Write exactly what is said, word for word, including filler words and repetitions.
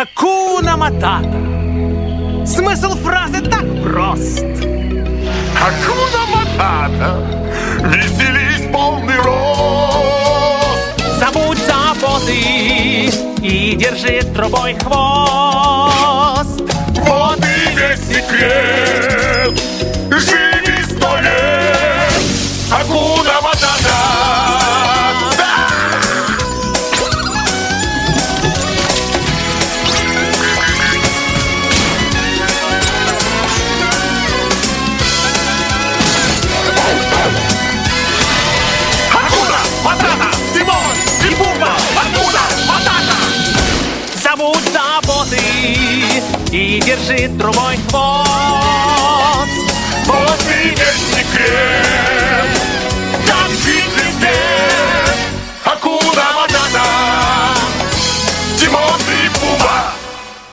Хакуна Матата. Смысл фразы так прост. Хакуна Матата, веселись полный рост. Забудь заботы и держи трубой хвост. Вот и весь секрет. Живи сто лет. Хакуна Матата. Забудь заботы и держи трубой хвост. Вот и весь секрет. Как жить везде. Хакуна Матата. Тимон.